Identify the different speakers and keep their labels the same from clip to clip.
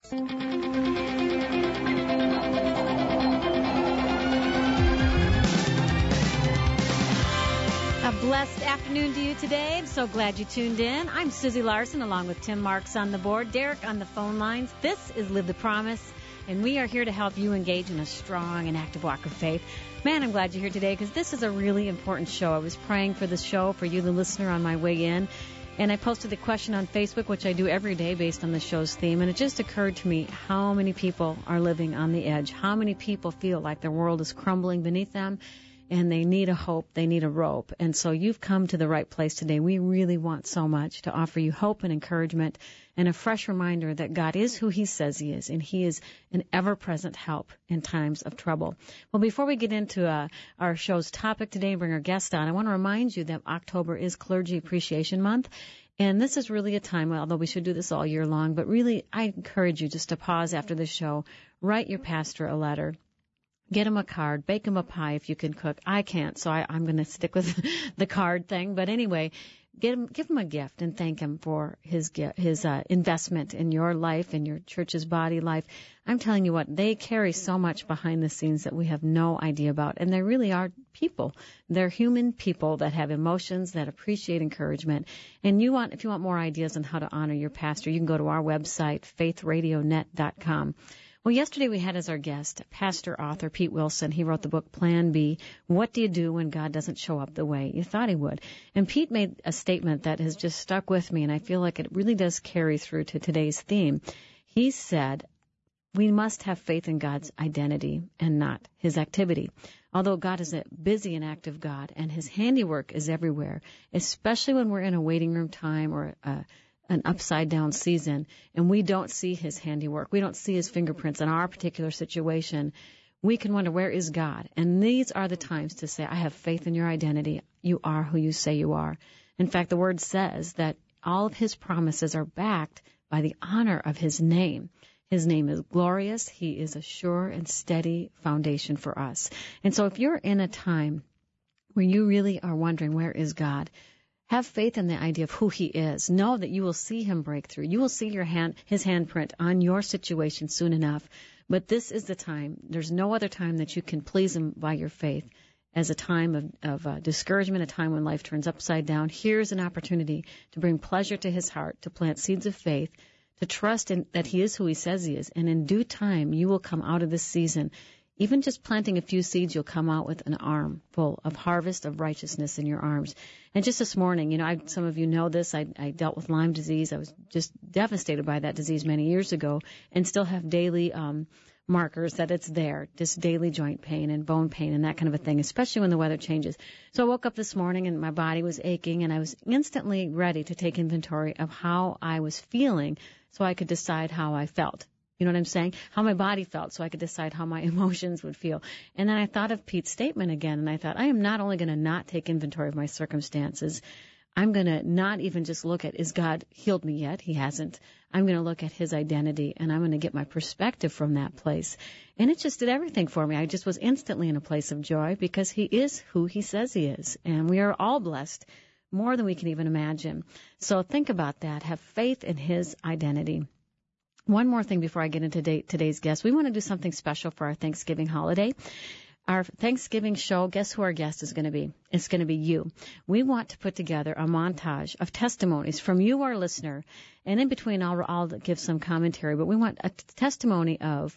Speaker 1: A blessed afternoon to you today. I'm so glad you tuned in. I'm Susie Larson along with Tim Marks on the board, Derek on the phone lines. This is Live the Promise, and we are here to help you engage in a strong and active walk of faith. Man, I'm glad you're here today because this is a really important show. I was praying for this show for you, the listener, on my way in, and I posted the question on Facebook, which I do every day based on the show's theme, and it just occurred to me how many people are living on the edge, how many people feel like their world is crumbling beneath them, and they need a hope, they need a rope. And so you've come to the right place today. We really want so much to offer you hope and encouragement and a fresh reminder that God is who he says he is, and he is an ever-present help in times of trouble. Well, before we get into our show's topic today and bring our guest on, I want to remind you that October is Clergy Appreciation Month. And this is really a time, although we should do this all year long, but really I encourage you just to pause after the show, write your pastor a letter. Get him a card, bake him a pie if you can cook. I can't, so I'm going to stick with the card thing. But anyway, give him a gift and thank him for his investment in your life and your church's body life. I'm telling you what, they carry so much behind the scenes that we have no idea about. And they really are people. They're human people that have emotions, that appreciate encouragement. And if you want more ideas on how to honor your pastor, you can go to our website, faithradionet.com. Well, yesterday we had as our guest pastor, author Pete Wilson. He wrote the book Plan B, What Do You Do When God Doesn't Show Up the Way You Thought He Would? And Pete made a statement that has just stuck with me, and I feel like it really does carry through to today's theme. He said, we must have faith in God's identity and not his activity. Although God is a busy and active God, and his handiwork is everywhere, especially when we're in a waiting room time or an upside-down season, and we don't see his handiwork. We don't see his fingerprints in our particular situation. We can wonder, where is God? And these are the times to say, I have faith in your identity. You are who you say you are. In fact, the Word says that all of his promises are backed by the honor of his name. His name is glorious. He is a sure and steady foundation for us. And so if you're in a time where you really are wondering, where is God? Have faith in the idea of who he is. Know that you will see him break through. You will see his handprint on your situation soon enough. But this is the time. There's no other time that you can please him by your faith as a time of discouragement, a time when life turns upside down. Here's an opportunity to bring pleasure to his heart, to plant seeds of faith, to trust in that he is who he says he is. And in due time, you will come out of this season. Even just planting a few seeds, you'll come out with an armful of harvest of righteousness in your arms. And just this morning, some of you know this, I dealt with Lyme disease. I was just devastated by that disease many years ago and still have daily markers that it's there, just daily joint pain and bone pain and that kind of a thing, especially when the weather changes. So I woke up this morning and my body was aching, and I was instantly ready to take inventory of how I was feeling so I could decide how I felt. You know what I'm saying? How my body felt, so I could decide how my emotions would feel. And then I thought of Pete's statement again, and I thought, I am not only going to not take inventory of my circumstances, I'm going to not even just look at, is God healed me yet? He hasn't. I'm going to look at his identity, and I'm going to get my perspective from that place. And it just did everything for me. I just was instantly in a place of joy because he is who he says he is. And we are all blessed more than we can even imagine. So think about that. Have faith in his identity. One more thing before I get into today's guest. We want to do something special for our Thanksgiving holiday. Our Thanksgiving show, guess who our guest is going to be? It's going to be you. We want to put together a montage of testimonies from you, our listener. And in between, I'll give some commentary. But we want a testimony of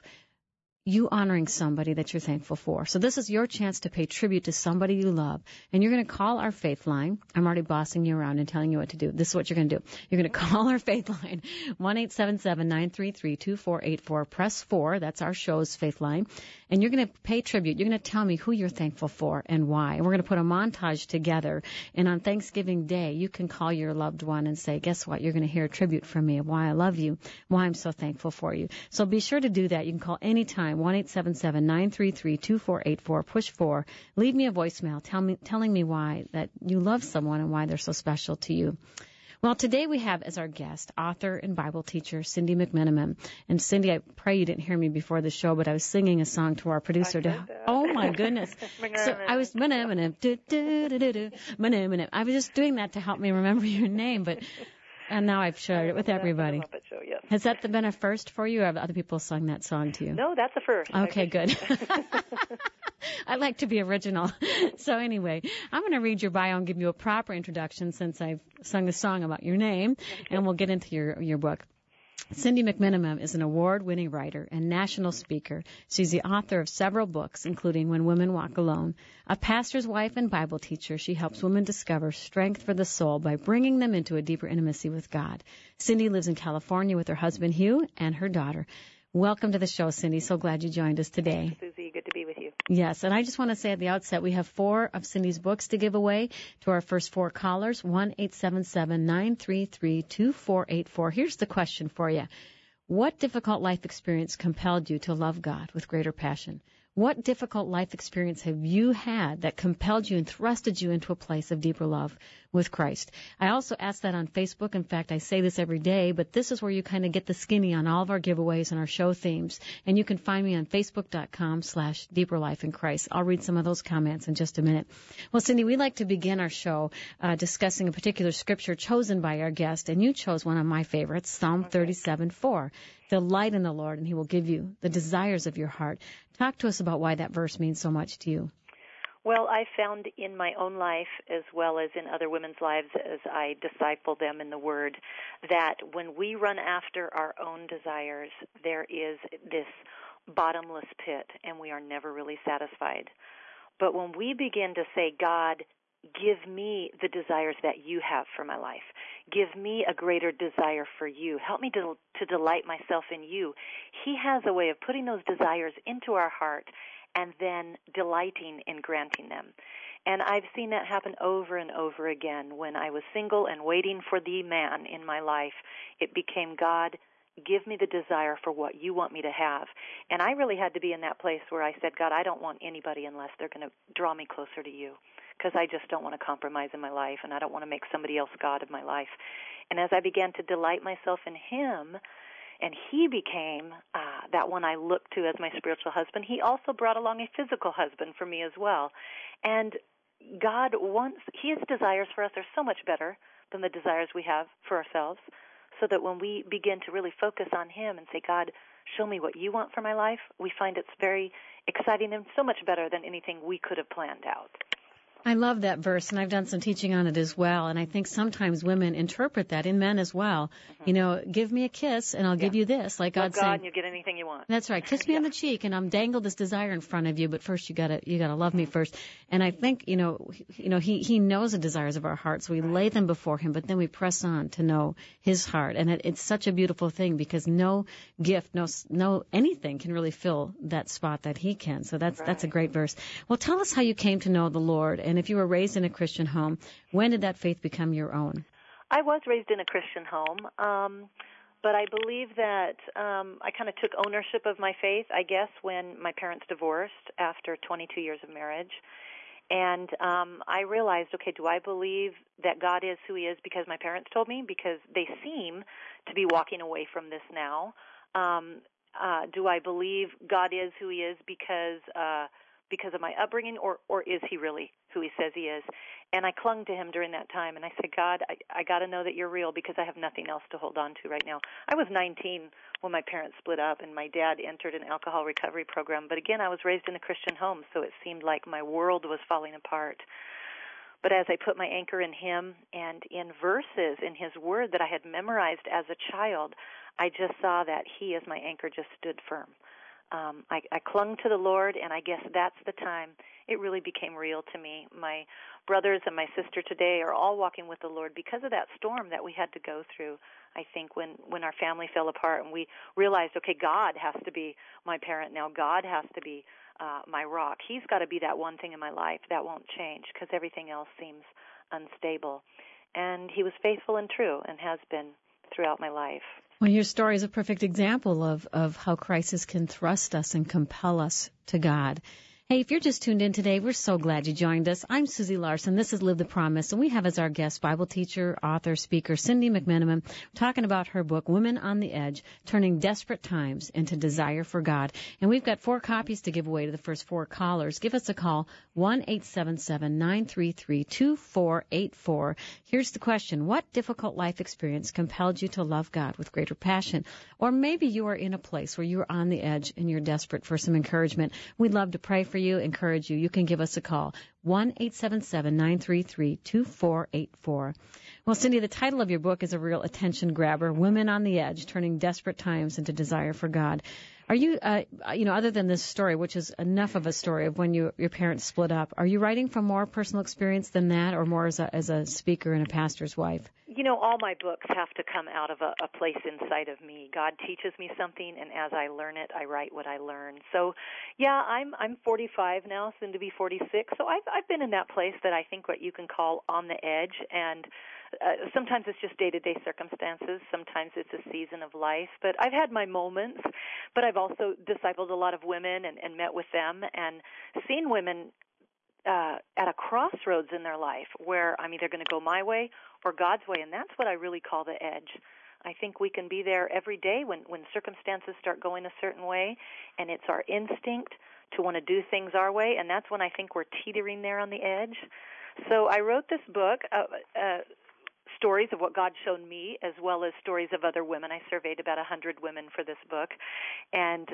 Speaker 1: you honoring somebody that you're thankful for. So this is your chance to pay tribute to somebody you love. And you're going to call our faith line. I'm already bossing you around and telling you what to do. This is what you're going to do. You're going to call our faith line, 1-877-933-2484. Press 4. That's our show's faith line. And you're going to pay tribute. You're going to tell me who you're thankful for and why. And we're going to put a montage together. And on Thanksgiving Day, you can call your loved one and say, guess what? You're going to hear a tribute from me of why I love you, why I'm so thankful for you. So be sure to do that. You can call anytime, 1-877-933-2484. Push 4. Leave me a voicemail telling me why that you love someone and why they're so special to you. Well, today we have as our guest author and Bible teacher Cindy McMenamin. And Cindy, I pray you didn't hear me before the show, but I was singing a song to our producer. Oh my goodness! So I was I was just doing that to help me remember your name, but And now I've shared it with everybody.
Speaker 2: The Muppet Show, yes.
Speaker 1: Has that been a first for you, or have other people sung that song to you?
Speaker 2: No, that's a first.
Speaker 1: Okay, good. I like to be original. So anyway, I'm going to read your bio and give you a proper introduction since I've sung a song about your name, and we'll get into your book. Cindy McMenamin is an award-winning writer and national speaker. She's the author of several books, including When Women Walk Alone. A pastor's wife and Bible teacher, she helps women discover strength for the soul by bringing them into a deeper intimacy with God. Cindy lives in California with her husband, Hugh, and her daughter. Welcome to the show, Cindy. So glad you joined us today.
Speaker 2: Thanks, Susie. Good to be with you.
Speaker 1: Yes, and I just want to say at the outset, we have 4 of Cindy's books to give away to our first 4 callers, 1-877-933-2484. Here's the question for you. What difficult life experience compelled you to love God with greater passion? What difficult life experience have you had that compelled you and thrusted you into a place of deeper love with Christ? I also ask that on Facebook. In fact, I say this every day, but this is where you kind of get the skinny on all of our giveaways and our show themes. And you can find me on Facebook.com/DeeperLifeInChrist. I'll read some of those comments in just a minute. Well, Cindy, we like to begin our show discussing a particular scripture chosen by our guest, and you chose one of my favorites, Psalm 37:4. Delight in the Lord, and He will give you the desires of your heart. Talk to us about why that verse means so much to you.
Speaker 2: Well, I found in my own life as well as in other women's lives as I disciple them in the Word that when we run after our own desires, there is this bottomless pit and we are never really satisfied. But when we begin to say, God, give me the desires that you have for my life. Give me a greater desire for you. Help me to delight myself in you. He has a way of putting those desires into our heart and then delighting in granting them. And I've seen that happen over and over again. When I was single and waiting for the man in my life, it became, God, give me the desire for what you want me to have. And I really had to be in that place where I said, God, I don't want anybody unless they're going to draw me closer to you, because I just don't want to compromise in my life, and I don't want to make somebody else God of my life. And as I began to delight myself in Him, and He became that one I looked to as my spiritual husband, He also brought along a physical husband for me as well. And God wants, His desires for us are so much better than the desires we have for ourselves, so that when we begin to really focus on Him and say, God, show me what you want for my life, we find it's very exciting and so much better than anything we could have planned out.
Speaker 1: I love that verse, and I've done some teaching on it as well, and I think sometimes women interpret that, in men as well. Mm-hmm. You know, give me a kiss, and I'll give you this. Like
Speaker 2: Love
Speaker 1: God saying,
Speaker 2: and you get anything you want.
Speaker 1: That's right. Kiss me on the cheek, and I'm dangled this desire in front of you, but first you gotta love me first. And I think, you know, He knows the desires of our hearts, so we lay them before Him, but then we press on to know His heart. And it's such a beautiful thing, because no gift, no anything can really fill that spot that He can. So that's a great verse. Well, tell us how you came to know the Lord. And if you were raised in a Christian home, when did that faith become your own?
Speaker 2: I was raised in a Christian home, but I believe that I kind of took ownership of my faith, I guess, when my parents divorced after 22 years of marriage. And I realized, okay, do I believe that God is who He is because my parents told me? Because they seem to be walking away from this now. Do I believe God is who He is because of my upbringing, or is He really who He says He is? And I clung to Him during that time, and I said, God, I got to know that you're real, because I have nothing else to hold on to right now. I was 19 when my parents split up, and my dad entered an alcohol recovery program. But again, I was raised in a Christian home, so it seemed like my world was falling apart. But as I put my anchor in Him and in verses in His Word that I had memorized as a child, I just saw that He, as my anchor, just stood firm. I clung to the Lord, and I guess that's the time it really became real to me. My brothers and my sister today are all walking with the Lord because of that storm that we had to go through, I think, when our family fell apart and we realized, okay, God has to be my parent now. God has to be my rock. He's got to be that one thing in my life that won't change, because everything else seems unstable. And He was faithful and true and has been throughout my life.
Speaker 1: Well, your story is a perfect example of how crisis can thrust us and compel us to God. Hey, if you're just tuned in today, we're so glad you joined us. I'm Susie Larson. This is Live the Promise, and we have as our guest Bible teacher, author, speaker Cindy McMenamin talking about her book, Women on the Edge, Turning Desperate Times into Desire for God. And we've got 4 copies to give away to the first 4 callers. Give us a call, 1-877-933-2484. Here's the question. What difficult life experience compelled you to love God with greater passion? Or maybe you are in a place where you're on the edge and you're desperate for some encouragement. We'd love to pray for you, encourage you. You can give us a call, 1-877-933-2484. Well, Cindy, the title of your book is a real attention grabber, Women on the Edge, Turning Desperate Times into Desire for God. Are you, other than this story, which is enough of a story of when your parents split up, are you writing from more personal experience than that, or more as a speaker and a pastor's wife?
Speaker 2: All my books have to come out of a place inside of me. God teaches me something, and as I learn it, I write what I learn. So, yeah, I'm 45 now, soon to be 46. So I've been in that place that I think what you can call on the edge, and sometimes it's just day-to-day circumstances. Sometimes it's a season of life. But I've had my moments, but I've also discipled a lot of women and met with them and seen women at a crossroads in their life where I'm either going to go my way or God's way, and that's what I really call the edge. I think we can be there every day when circumstances start going a certain way, and it's our instinct to want to do things our way, and that's when I think we're teetering there on the edge. So I wrote this book, stories of what God showed me, as well as stories of other women. I surveyed about 100 women for this book, and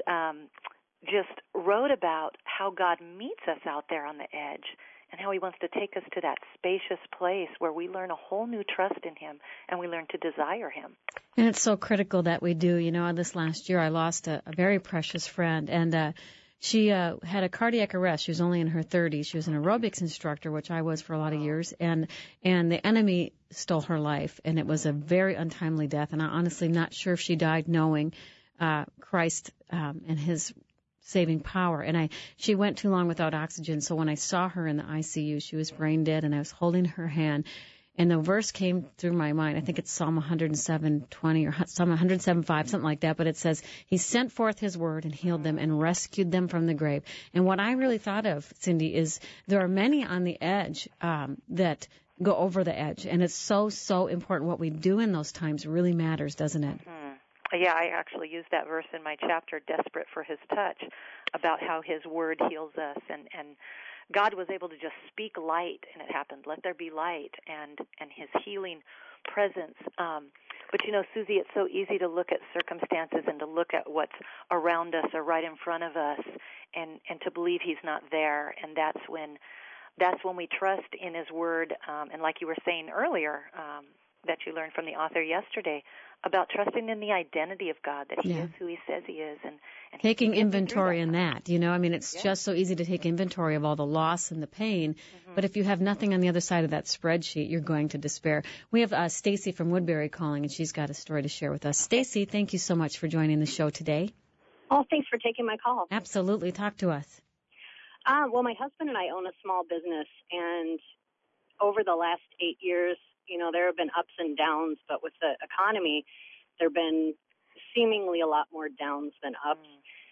Speaker 2: just wrote about how God meets us out there on the edge and how he wants to take us to that spacious place where we learn a whole new trust in him and we learn to desire him.
Speaker 1: And it's so critical that we do. This last year I lost a very precious friend, and she had a cardiac arrest. She was only in her 30s. She was an aerobics instructor, which I was for a lot of years, and the enemy stole her life, and it was a very untimely death, and I'm honestly not sure if she died knowing Christ and his saving power. And she went too long without oxygen, so when I saw her in the ICU, she was brain dead, and I was holding her hand, and the verse came through my mind. I think it's Psalm 107:20 or Psalm 107:5, something like that, but it says, he sent forth his word and healed them and rescued them from the grave. And what I really thought of, Cindy, is there are many on the edge that go over the edge, and it's so, so important. What we do in those times really matters, doesn't it?
Speaker 2: Mm-hmm. Yeah, I actually used that verse in my chapter, Desperate for His Touch, about how His Word heals us, and God was able to just speak light, and it happened. Let there be light, and His healing presence. But Susie, it's so easy to look at circumstances and to look at what's around us or right in front of us, and to believe He's not there, and that's when we trust in His Word, and like you were saying earlier, that you learned from the author yesterday, about trusting in the identity of God, that He is who He says He is. And
Speaker 1: taking inventory in that. It's just so easy to take inventory of all the loss and the pain, but if you have nothing on the other side of that spreadsheet, you're going to despair. We have Stacy from Woodbury calling, and she's got a story to share with us. Stacy, thank you so much for joining the show today.
Speaker 3: Oh, thanks for taking my call.
Speaker 1: Absolutely. Talk to us.
Speaker 3: Well, my husband and I own a small business, and over the last 8 years, there have been ups and downs, but with the economy, there have been seemingly a lot more downs than ups.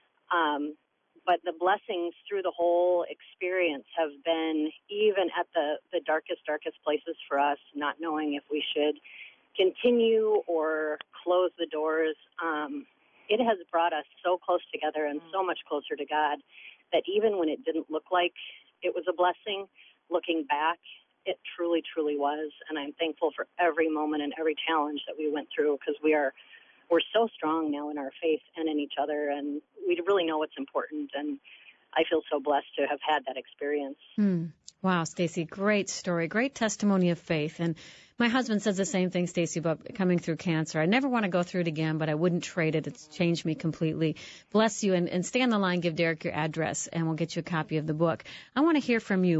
Speaker 3: But the blessings through the whole experience have been, even at the darkest places for us, not knowing if we should continue or close the doors. It has brought us so close together and so much closer to God that even when it didn't look like it was a blessing, looking back, it truly, truly was, and I'm thankful for every moment and every challenge that we went through, because we're so strong now in our faith and in each other, and we really know what's important, and I feel so blessed to have had that experience.
Speaker 1: Wow, Stacy, great story, great testimony of faith. And my husband says the same thing, Stacy, about coming through cancer. I never want to go through it again, but I wouldn't trade it. It's changed me completely. Bless you, and stay on the line. Give Derek your address, and we'll get you a copy of the book. I want to hear from you,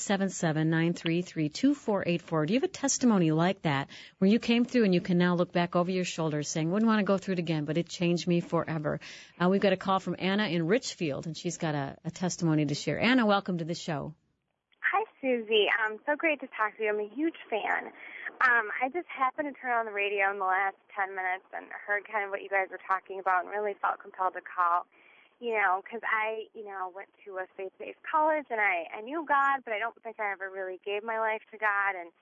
Speaker 1: 1-877-933-2484. Do you have a testimony like that, where you came through and you can now look back over your shoulders saying, wouldn't want to go through it again, but it changed me forever? We've got a call from Anna in Richfield, and she's got a testimony to share. Anna, welcome to the show.
Speaker 4: Hi, Susie. So great to talk to you. I'm a huge fan. I just happened to turn on the radio in the last 10 minutes and heard kind of what you guys were talking about and really felt compelled to call. because I, went to a faith-based college, and I knew God, but I don't think I ever really gave my life to God. And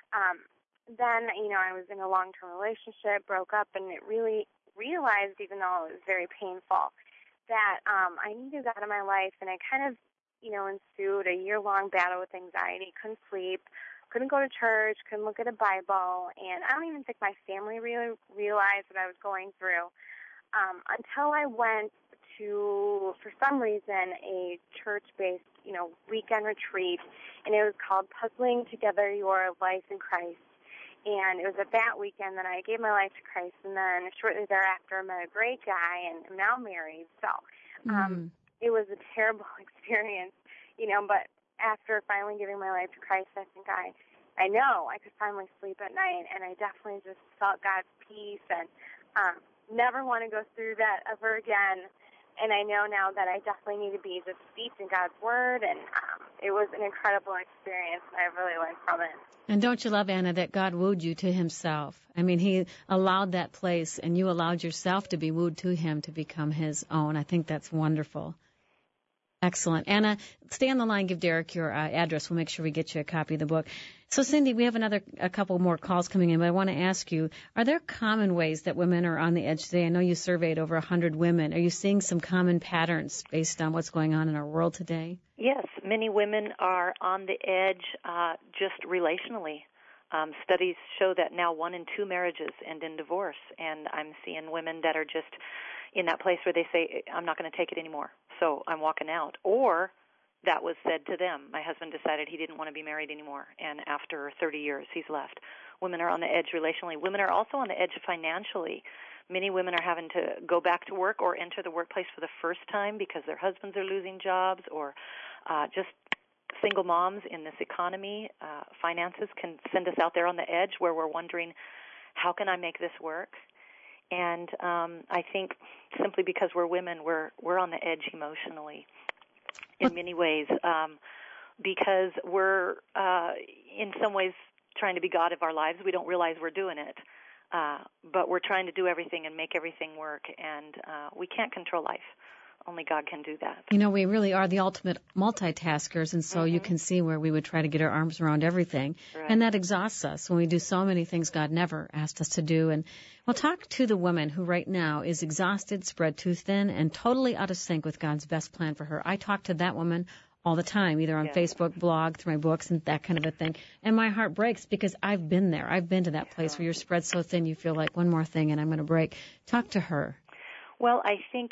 Speaker 4: then, I was in a long-term relationship, broke up, and it really realized, even though it was very painful, that I needed God in my life, and I kind of, ensued a year-long battle with anxiety, couldn't sleep, couldn't go to church, couldn't look at a Bible, and I don't even think my family really realized what I was going through until I went to, for some reason, a church-based, weekend retreat, and it was called Puzzling Together Your Life in Christ. And it was at that weekend that I gave my life to Christ, and then shortly thereafter I met a great guy, and I'm now married. So it was a terrible experience, but after finally giving my life to Christ, I think I know I could finally sleep at night, and I definitely just felt God's peace, and never want to go through that ever again. And I know now that I definitely need to be just steeped in God's Word, and it was an incredible experience, and I really learned from it.
Speaker 1: And don't you love, Anna, that God wooed you to himself? I mean, he allowed that place, and you allowed yourself to be wooed to him to become his own. I think that's wonderful. Excellent. Anna, stay on the line. Give Derek your address. We'll make sure we get you a copy of the book. So, Cindy, we have a couple more calls coming in, but I want to ask you, are there common ways that women are on the edge today? I know you surveyed over 100 women. Are you seeing some common patterns based on what's going on in our world today?
Speaker 2: Yes, many women are on the edge just relationally. Studies show that now 1 in 2 marriages end in divorce, and I'm seeing women that are just in that place where they say, I'm not going to take it anymore, so I'm walking out. Or that was said to them. My husband decided he didn't want to be married anymore, and after 30 years, he's left. Women are on the edge relationally. Women are also on the edge financially. Many women are having to go back to work or enter the workplace for the first time because their husbands are losing jobs, or just single moms in this economy. Finances can send us out there on the edge where we're wondering, how can I make this work? And I think simply because we're women, we're on the edge emotionally in many ways, because we're in some ways trying to be God of our lives. We don't realize we're doing it, but we're trying to do everything and make everything work, and we can't control life. Only God can do that.
Speaker 1: We really are the ultimate multitaskers, and so you can see where we would try to get our arms around everything. Right. And that exhausts us when we do so many things God never asked us to do. And we'll talk to the woman who right now is exhausted, spread too thin, and totally out of sync with God's best plan for her. I talk to that woman all the time, either on Facebook, blog, through my books, and that kind of a thing. And my heart breaks because I've been there. I've been to that place where you're spread so thin you feel like one more thing and I'm going to break. Talk to her.
Speaker 2: Well, I think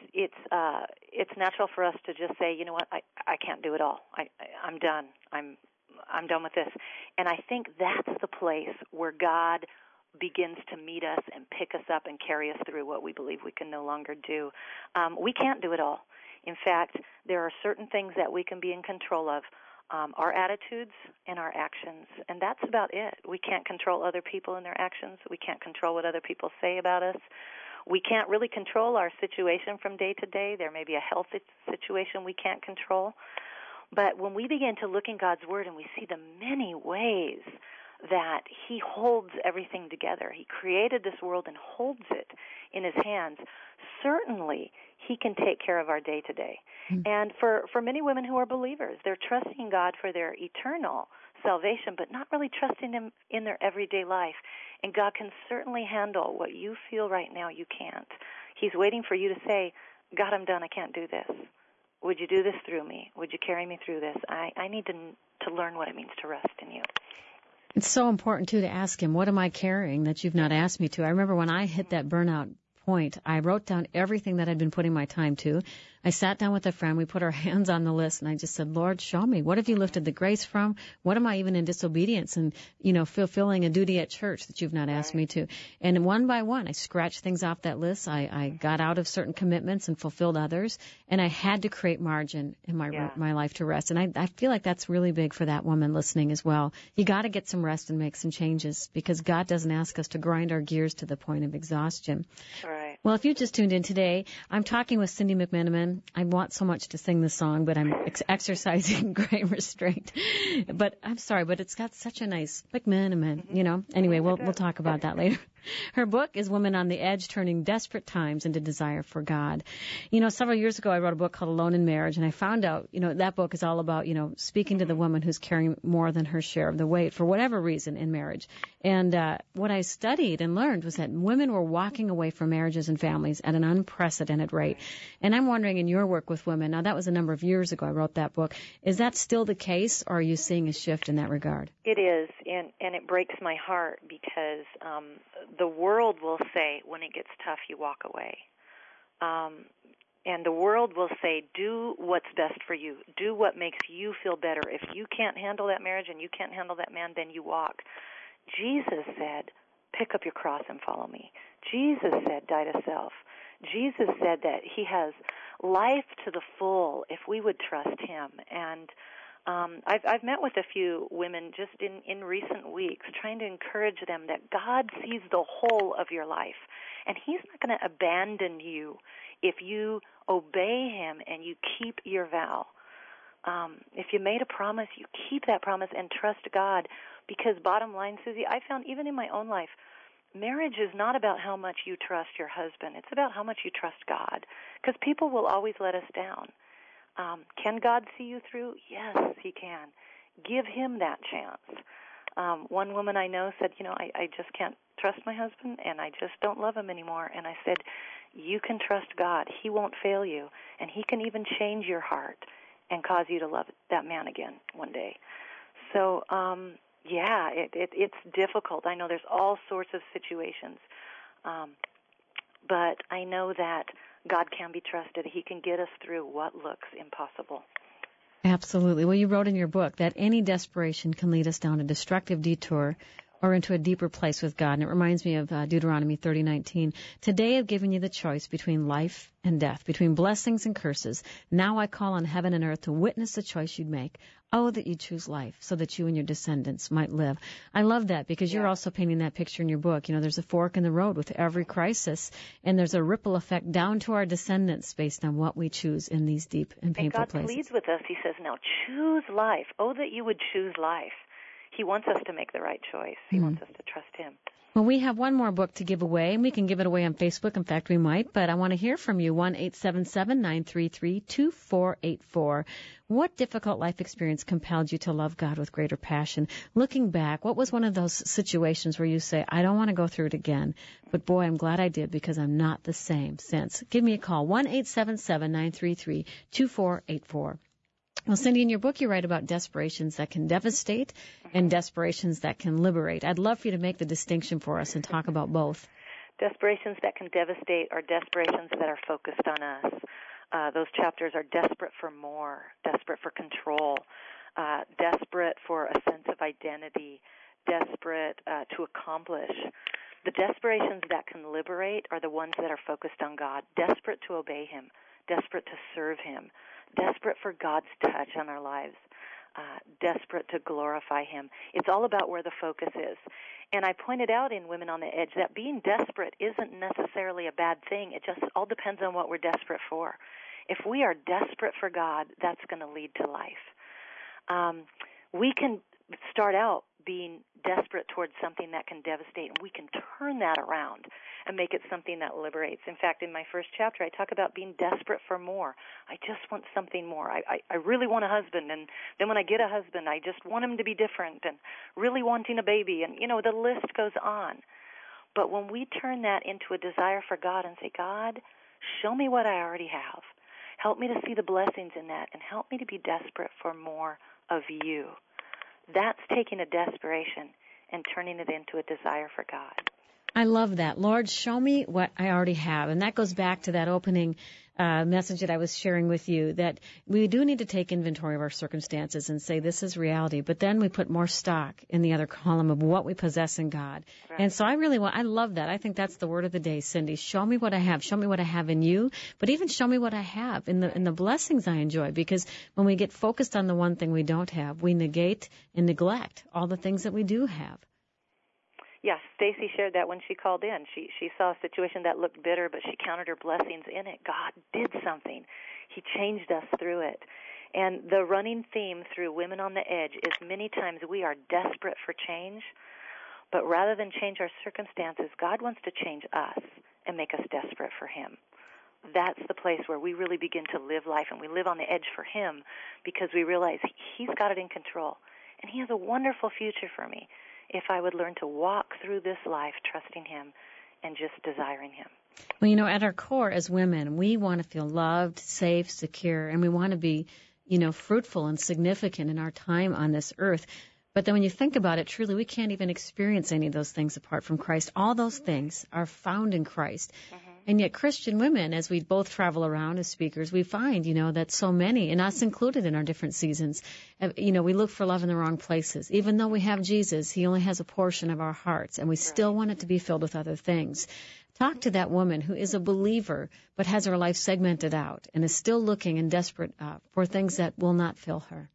Speaker 2: it's natural for us to just say, you know what, I can't do it all. I'm done. I'm done with this. And I think that's the place where God begins to meet us and pick us up and carry us through what we believe we can no longer do. We can't do it all. In fact, there are certain things that we can be in control of, our attitudes and our actions, and that's about it. We can't control other people and their actions. We can't control what other people say about us. We can't really control our situation from day to day. There may be a health situation we can't control. But when we begin to look in God's Word and we see the many ways that He holds everything together, He created this world and holds it in His hands, certainly He can take care of our day-to-day. Mm-hmm. And for many women who are believers, they're trusting God for their eternal salvation, but not really trusting Him in their everyday life. And God can certainly handle what you feel right now you can't. He's waiting for you to say, God, I'm done. I can't do this. Would you do this through me? Would you carry me through this? I need to learn what it means to rest in you.
Speaker 1: It's so important, too, to ask Him, what am I carrying that you've not asked me to? I remember when I hit that burnout point, I wrote down everything that I'd been putting my time to. I sat down with a friend. We put our hands on the list, and I just said, Lord, show me. What have you lifted the grace from? What am I even in disobedience and, fulfilling a duty at church that you've not asked me to? And one by one, I scratched things off that list. I got out of certain commitments and fulfilled others, and I had to create margin in my life to rest. And I feel like that's really big for that woman listening as well. You got to get some rest and make some changes because God doesn't ask us to grind our gears to the point of exhaustion.
Speaker 2: Right.
Speaker 1: Well, if you just tuned in today, I'm talking with Cindy McMenamin. I want so much to sing the song, but I'm exercising great restraint. But I'm sorry, but it's got such a nice McMenamin, Anyway, we'll talk about that later. Her book is Women on the Edge, Turning Desperate Times into Desire for God. Several years ago I wrote a book called Alone in Marriage, and I found out, that book is all about, speaking to the woman who's carrying more than her share of the weight for whatever reason in marriage. And what I studied and learned was that women were walking away from marriages and families at an unprecedented rate. And I'm wondering, in your work with women, now that was a number of years ago I wrote that book, is that still the case, or are you seeing a shift in that regard?
Speaker 2: It is, and it breaks my heart because the world will say when it gets tough, you walk away. And the world will say, do what's best for you. Do what makes you feel better. If you can't handle that marriage and you can't handle that man, then you walk. Jesus said, pick up your cross and follow me. Jesus said, die to self. Jesus said that he has life to the full if we would trust him. And I've met with a few women just in recent weeks trying to encourage them that God sees the whole of your life, and he's not going to abandon you if you obey him and you keep your vow. If you made a promise, you keep that promise and trust God, because bottom line, Susie, I found even in my own life, marriage is not about how much you trust your husband. It's about how much you trust God, because people will always let us down. Can God see you through? Yes, he can. Give him that chance. One woman I know said, I just can't trust my husband, and I just don't love him anymore. And I said, you can trust God. He won't fail you, and he can even change your heart and cause you to love that man again one day. So, it's difficult. I know there's all sorts of situations, but I know that God can be trusted. He can get us through what looks impossible.
Speaker 1: Absolutely. Well, you wrote in your book that any desperation can lead us down a destructive detour or into a deeper place with God. And it reminds me of Deuteronomy 30:19. Today I've given you the choice between life and death, between blessings and curses. Now I call on heaven and earth to witness the choice you'd make. Oh, that you choose life so that you and your descendants might live. I love that, because you're also painting that picture in your book. There's a fork in the road with every crisis, and there's a ripple effect down to our descendants based on what we choose in these deep and painful places.
Speaker 2: And God pleads with us. He says, now choose life. Oh, that you would choose life. He wants us to make the right choice. He wants us to trust him.
Speaker 1: Well, we have one more book to give away, and we can give it away on Facebook. In fact, we might, but I want to hear from you. 1-877-933-2484. What difficult life experience compelled you to love God with greater passion? Looking back, what was one of those situations where you say, I don't want to go through it again, but boy, I'm glad I did, because I'm not the same since. Give me a call, 1-877-933-2484. Well, Cindy, in your book, you write about desperations that can devastate and desperations that can liberate. I'd love for you to make the distinction for us and talk about both.
Speaker 2: Desperations that can devastate are desperations that are focused on us. Those chapters are desperate for more, desperate for control, desperate for a sense of identity, desperate to accomplish. The desperations that can liberate are the ones that are focused on God, desperate to obey him, desperate to serve him, desperate for God's touch on our lives, desperate to glorify him. It's all about where the focus is. And I pointed out in Women on the Edge that being desperate isn't necessarily a bad thing. It just all depends on what we're desperate for. If we are desperate for God, that's going to lead to life. We can start out being desperate towards something that can devastate, and we can turn that around and make it something that liberates. In fact, in my first chapter, I talk about being desperate for more. I just want something more. I really want a husband, and then when I get a husband, I just want him to be different, and really wanting a baby, and, the list goes on. But when we turn that into a desire for God and say, God, show me what I already have. Help me to see the blessings in that, and help me to be desperate for more of you. That's taking a desperation and turning it into a desire for God.
Speaker 1: I love that. Lord, show me what I already have. And that goes back to that opening message that I was sharing with you, that we do need to take inventory of our circumstances and say this is reality. But then we put more stock in the other column of what we possess in God. Right. And so I love that. I think that's the word of the day, Cindy. Show me what I have. Show me what I have in you. But even show me what I have in the blessings I enjoy. Because when we get focused on the one thing we don't have, we negate and neglect all the things that we do have.
Speaker 2: Yes, Stacy shared that when she called in. She saw a situation that looked bitter, but she counted her blessings in it. God did something. He changed us through it. And the running theme through Women on the Edge is many times we are desperate for change, But rather than change our circumstances, God wants to change us and make us desperate for Him. That's the place where we really begin to live life, and we live on the edge for Him because we realize He's got it in control. And He has a wonderful future for me if I would learn to walk through this life trusting Him and just desiring Him.
Speaker 1: Well, at our core as women, we want to feel loved, safe, secure, and we want to be, fruitful and significant in our time on this earth. But then when you think about it, truly, we can't even experience any of those things apart from Christ. All those things are found in Christ. Mm-hmm. And yet Christian women, as we both travel around as speakers, we find, that so many, and us included in our different seasons, we look for love in the wrong places. Even though we have Jesus, He only has a portion of our hearts, and we still want it to be filled with other things. Talk to that woman who is a believer but has her life segmented out and is still looking and desperate for things that will not fill her.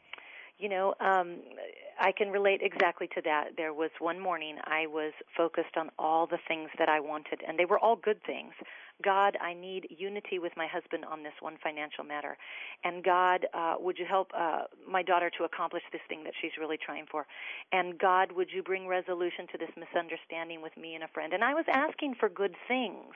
Speaker 2: I can relate exactly to that. There was one morning I was focused on all the things that I wanted, and they were all good things. God, I need unity with my husband on this one financial matter. And God, would you help my daughter to accomplish this thing that she's really trying for? And God, would you bring resolution to this misunderstanding with me and a friend? And I was asking for good things.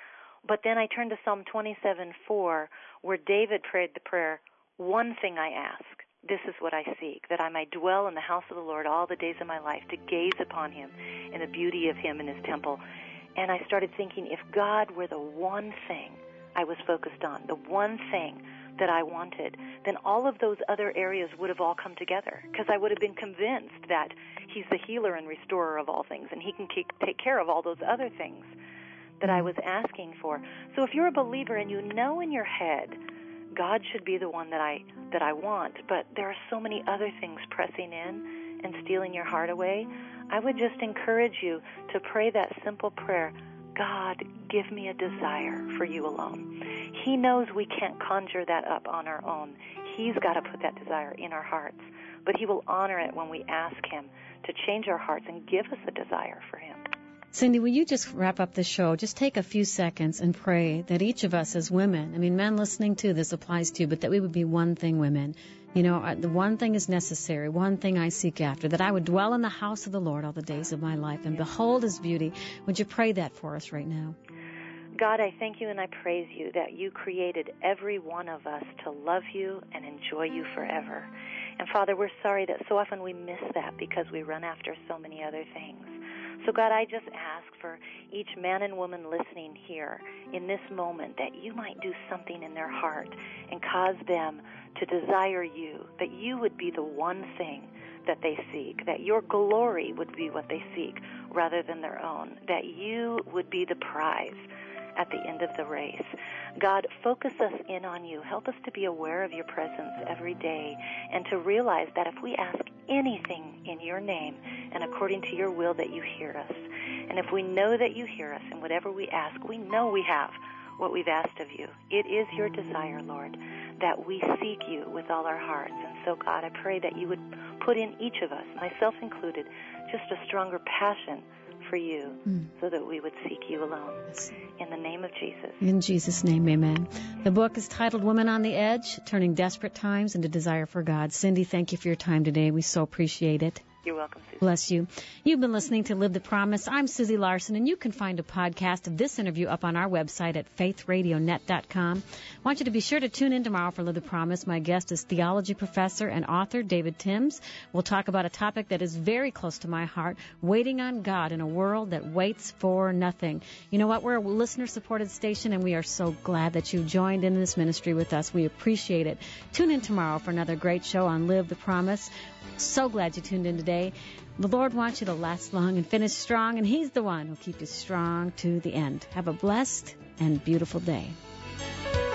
Speaker 2: But then I turned to Psalm 27:4, where David prayed the prayer, one thing I ask. This is what I seek, that I might dwell in the house of the Lord all the days of my life, to gaze upon Him and the beauty of Him in His temple. And I started thinking, if God were the one thing I was focused on, the one thing that I wanted, then all of those other areas would have all come together, because I would have been convinced that He's the healer and restorer of all things, and He can take care of all those other things that I was asking for. So if you're a believer and you know in your head, God should be the one that I want, but there are so many other things pressing in and stealing your heart away, I would just encourage you to pray that simple prayer, God, give me a desire for you alone. He knows we can't conjure that up on our own. He's got to put that desire in our hearts, but He will honor it when we ask Him to change our hearts and give us a desire for Him.
Speaker 1: Cindy, will you just wrap up the show? Just take a few seconds and pray that each of us as women, men listening to this applies to you, but that we would be one thing women. The one thing is necessary, one thing I seek after, that I would dwell in the house of the Lord all the days of my life and behold His beauty. Would you pray that for us right now?
Speaker 2: God, I thank You and I praise You that You created every one of us to love You and enjoy You forever. And Father, we're sorry that so often we miss that because we run after so many other things. So God, I just ask for each man and woman listening here in this moment that You might do something in their heart and cause them to desire You, that You would be the one thing that they seek, that Your glory would be what they seek rather than their own, that You would be the prize at the end of the race. God, focus us in on You. Help us to be aware of Your presence every day and to realize that if we ask anything in Your name and according to Your will, that You hear us. And if we know that You hear us and whatever we ask, we know we have what we've asked of You. It is Your desire, Lord, that we seek You with all our hearts. And so, God, I pray that You would put in each of us, myself included, just a stronger passion for You so that we would seek You alone. In the name of Jesus.
Speaker 1: In Jesus' name, amen. The book is titled Women on the Edge, Turning Desperate Times into Desire for God. Cindy, thank you for your time today. We so appreciate it.
Speaker 2: You're welcome, Susie.
Speaker 1: Bless you. You've been listening to Live the Promise. I'm Susie Larson, and you can find a podcast of this interview up on our website at faithradionet.com. I want you to be sure to tune in tomorrow for Live the Promise. My guest is theology professor and author David Timms. We'll talk about a topic that is very close to my heart, waiting on God in a world that waits for nothing. You know what? We're a listener-supported station, and we are so glad that you joined in this ministry with us. We appreciate it. Tune in tomorrow for another great show on Live the Promise. So glad you tuned in today. The Lord wants you to last long and finish strong, and He's the one who'll keep you strong to the end. Have a blessed and beautiful day.